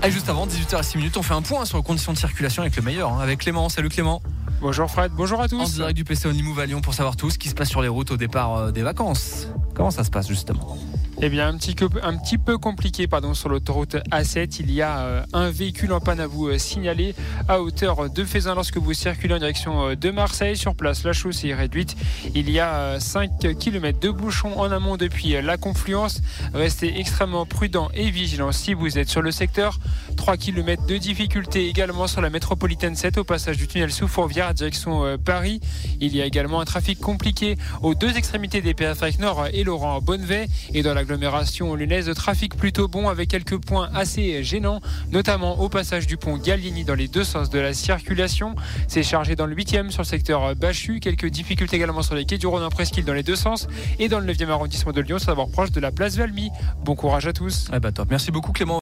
Allez, juste avant 18h06, on fait un point sur les conditions de circulation avec le meilleur, avec Clément. Salut Clément. Bonjour Fred, bonjour à tous. En direct du PC au Nimouve à Lyon pour savoir tout ce qui se passe sur les routes au départ des vacances. Comment ça se passe justement ? Eh bien, un petit peu compliqué sur l'autoroute A7. Il y a un véhicule en panne à vous signaler à hauteur de Fézin lorsque vous circulez en direction de Marseille. Sur place, la chaussée est réduite. Il y a 5 km de bouchons en amont depuis la confluence. Restez extrêmement prudent et vigilant si vous êtes sur le secteur. 3 km de difficulté également sur la métropolitaine 7 au passage du tunnel sous Fourvière à direction Paris. Il y a également un trafic compliqué aux deux extrémités des périphériques Nord et Laurent Bonnevet. Et dans l'agglomération lyonnaise, de trafic plutôt bon avec quelques points assez gênants, notamment au passage du pont Gallieni dans les deux sens de la circulation. C'est chargé dans le 8e sur le secteur Bachu. Quelques difficultés également sur les quais du Rhône en Presqu'île dans les deux sens. Et dans le 9e arrondissement de Lyon, ça va proche de la place Valmy. Bon courage à tous. Top. Merci beaucoup Clément.